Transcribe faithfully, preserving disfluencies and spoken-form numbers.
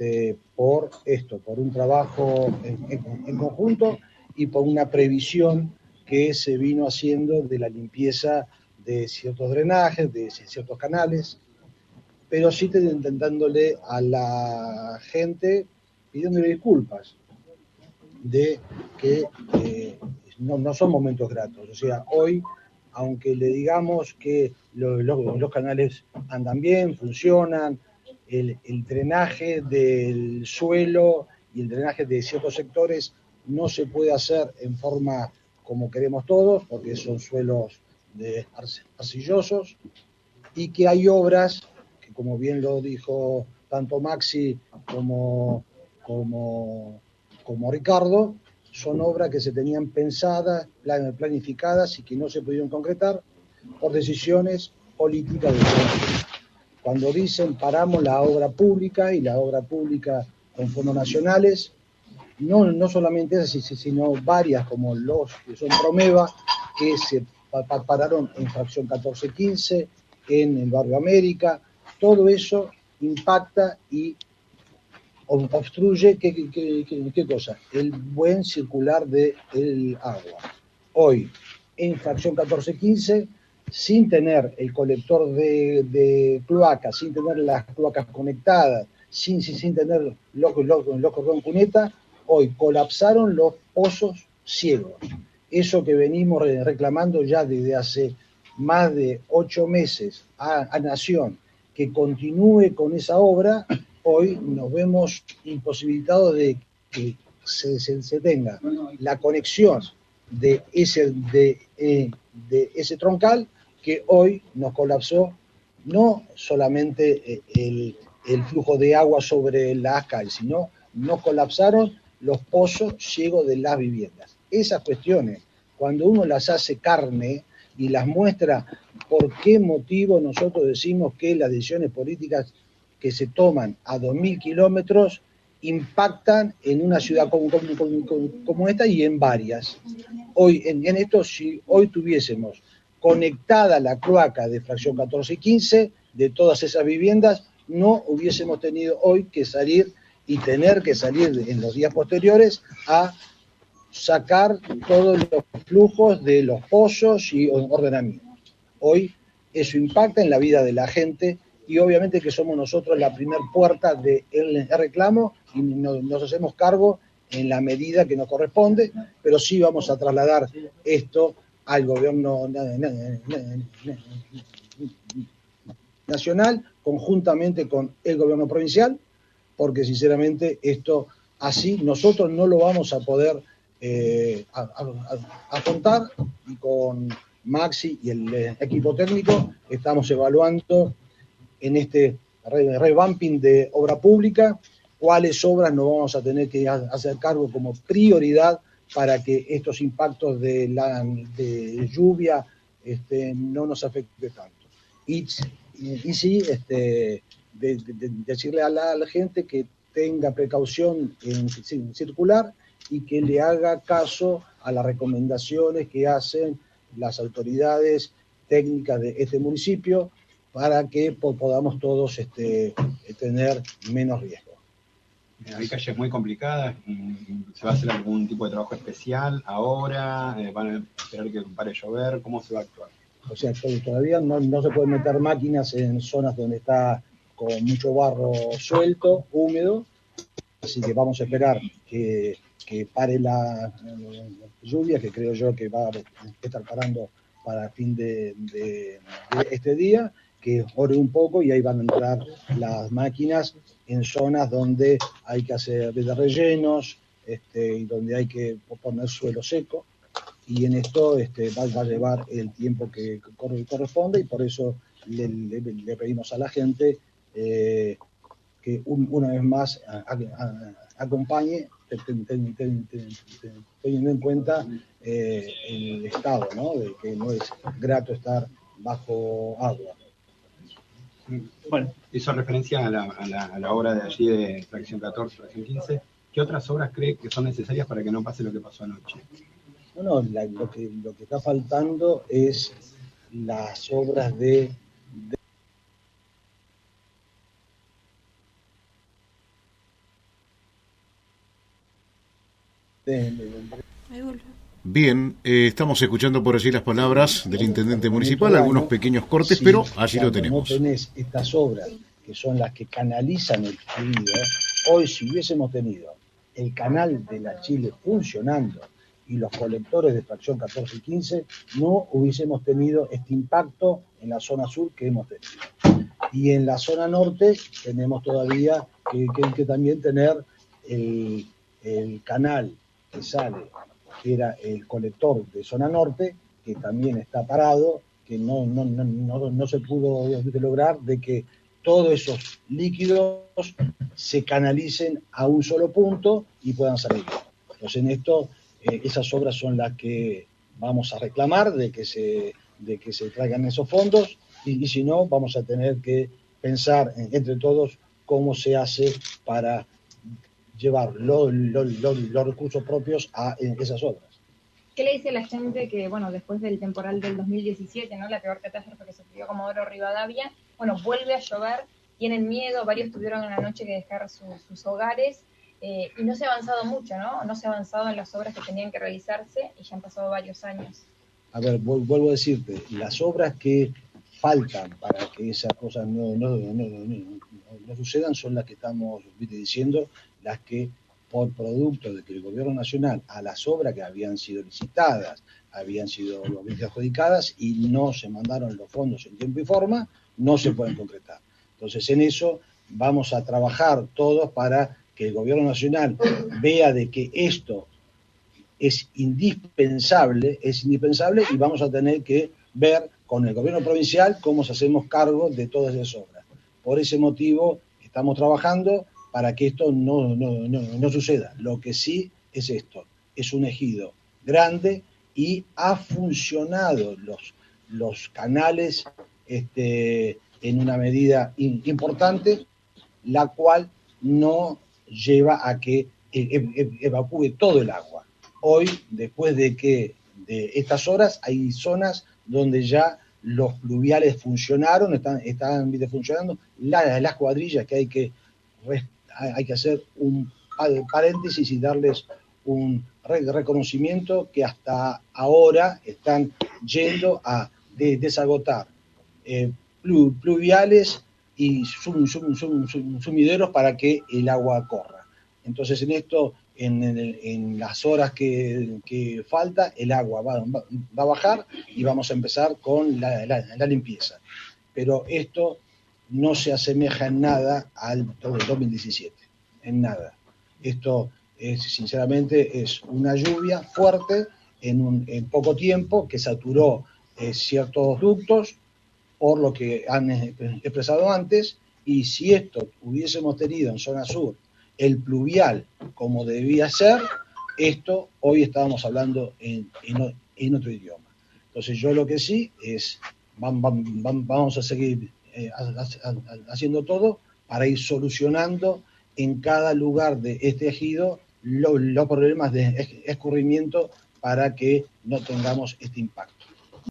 este, por esto, por un trabajo en, en, en conjunto y por una previsión que se vino haciendo de la limpieza de ciertos drenajes, de ciertos canales, pero sí intentándole a la gente, pidiéndole disculpas, de que eh, no, no son momentos gratos. O sea, hoy, aunque le digamos que lo, lo, los canales andan bien, funcionan, el, el drenaje del suelo y el drenaje de ciertos sectores no se puede hacer en forma como queremos todos, porque son suelos de arcillosos, y que hay obras, que como bien lo dijo tanto Maxi como, como, como Ricardo, son obras que se tenían pensadas, planificadas y que no se pudieron concretar por decisiones políticas de gobierno. Cuando dicen paramos la obra pública y la obra pública con fondos nacionales, no, no solamente esas, sino varias como los que son Promeva, que se pararon en fracción catorce quince, en el barrio América, todo eso impacta y obstruye, ¿qué, qué, qué, qué cosa? El buen circular del agua. Hoy, en fracción catorce quince, sin tener el colector de, de cloacas, sin tener las cloacas conectadas, sin, sin, sin tener los, los, los cordón cuneta, hoy colapsaron los pozos ciegos. Eso que venimos reclamando ya desde hace más de ocho meses a, a Nación, que continúe con esa obra, hoy nos vemos imposibilitados de que se, se, se tenga la conexión de ese, de, eh, de ese troncal que hoy nos colapsó no solamente el, el flujo de agua sobre las calles, sino nos colapsaron los pozos ciegos de las viviendas. Esas cuestiones, cuando uno las hace carne y las muestra, por qué motivo nosotros decimos que las decisiones políticas que se toman a dos mil kilómetros impactan en una ciudad como, como, como, como esta y en varias. Hoy, en, en esto, si hoy tuviésemos conectada la cloaca de fracción catorce quince de todas esas viviendas, no hubiésemos tenido hoy que salir y tener que salir en los días posteriores a sacar todos los flujos de los pozos y ordenamientos. Hoy eso impacta en la vida de la gente y obviamente que somos nosotros la primer puerta del reclamo y nos, nos hacemos cargo en la medida que nos corresponde, pero sí vamos a trasladar esto al gobierno nacional conjuntamente con el gobierno provincial, porque sinceramente esto así nosotros no lo vamos a poder eh, a, a, a afrontar, y con Maxi y el eh, equipo técnico estamos evaluando en este revamping de obra pública cuáles obras nos vamos a tener que hacer cargo como prioridad para que estos impactos de, la, de lluvia este, no nos afecte tanto. Y, y, y sí, este, de, de, de decirle a la, a la gente que tenga precaución en, en circular y que le haga caso a las recomendaciones que hacen las autoridades técnicas de este municipio para que podamos todos este, tener menos riesgo. Hay calles muy complicadas, ¿se va a hacer algún tipo de trabajo especial ahora? ¿Van a esperar que pare de llover? ¿Cómo se va a actuar? O sea, todavía no, no se pueden meter máquinas en zonas donde está con mucho barro suelto, húmedo, así que vamos a esperar que, que pare la, la lluvia, que creo yo que va a estar parando para fin de, de, de este día, que ore un poco y ahí van a entrar las máquinas en zonas donde hay que hacer de rellenos este, y donde hay que poner suelo seco, y en esto este, va, va a llevar el tiempo que corresponde, y por eso le, le, le pedimos a la gente eh, que un, una vez más a, a, a, acompañe ten, ten, ten, teniendo en cuenta eh, el estado, ¿no? De que no es grato estar bajo agua. Bueno, hizo referencia a la, a la, a la obra de allí de fracción catorce, fracción quince. ¿Qué otras obras cree que son necesarias para que no pase lo que pasó anoche? No, no, la, lo, que, lo que está faltando es las obras de, de Bien, eh, estamos escuchando por allí las palabras del intendente municipal, algunos pequeños cortes, sí, pero allí lo tenemos. No tenés estas obras, que son las que canalizan el fluido, hoy si hubiésemos tenido el canal de la Chile funcionando y los colectores de fracción catorce y quince, no hubiésemos tenido este impacto en la zona sur que hemos tenido. Y en la zona norte tenemos todavía que, que, que también tener el, el canal que sale, que era el colector de zona norte, que también está parado, que no, no, no, no, no se pudo lograr de que todos esos líquidos se canalicen a un solo punto y puedan salir. Entonces en esto, eh, esas obras son las que vamos a reclamar, de que se, de que se traigan esos fondos, y, y si no, vamos a tener que pensar en, entre todos cómo se hace para llevar lo, lo, lo, los recursos propios a esas obras. ¿Qué le dice a la gente que, bueno, después del temporal del dos mil diecisiete, ¿no? La peor catástrofe que sufrió Comodoro Rivadavia, bueno, vuelve a llover, tienen miedo, varios tuvieron en la noche que dejar su, sus hogares, eh, y no se ha avanzado mucho, ¿no? No se ha avanzado en las obras que tenían que realizarse y ya han pasado varios años. A ver, vuelvo a decirte, las obras que faltan para que esas cosas no, no, no, no, no, no sucedan son las que estamos diciendo, las que por producto de que el gobierno nacional a las obras que habían sido licitadas, habían sido adjudicadas y no se mandaron los fondos en tiempo y forma, no se pueden concretar. Entonces en eso vamos a trabajar todos para que el gobierno nacional vea de que esto es indispensable, es indispensable y vamos a tener que ver con el gobierno provincial cómo nos hacemos cargo de todas esas obras. Por ese motivo estamos trabajando para que esto no, no, no, no suceda. Lo que sí es esto, es un ejido grande y ha funcionado los, los canales este, en una medida in, importante, la cual no lleva a que evacúe todo el agua. Hoy, después de que de estas horas, hay zonas donde ya los pluviales funcionaron, están, están funcionando, la, las cuadrillas que hay que hay que hacer un paréntesis y darles un reconocimiento que hasta ahora están yendo a de, desagotar eh, pluviales y sum, sum, sum, sum, sumideros para que el agua corra. Entonces en esto, en, en, en las horas que, que falta, el agua va, va, va a bajar y vamos a empezar con la, la, la limpieza. Pero esto no se asemeja en nada al dos mil diecisiete, en nada. Esto, es, sinceramente, es una lluvia fuerte en, un, en poco tiempo que saturó eh, ciertos ductos, por lo que han expresado antes, y si esto hubiésemos tenido en zona sur el pluvial como debía ser, esto hoy estábamos hablando en, en, en otro idioma. Entonces yo lo que sí es, vamos, vamos a seguir Eh, haciendo todo para ir solucionando en cada lugar de este ejido los, los problemas de escurrimiento para que no tengamos este impacto.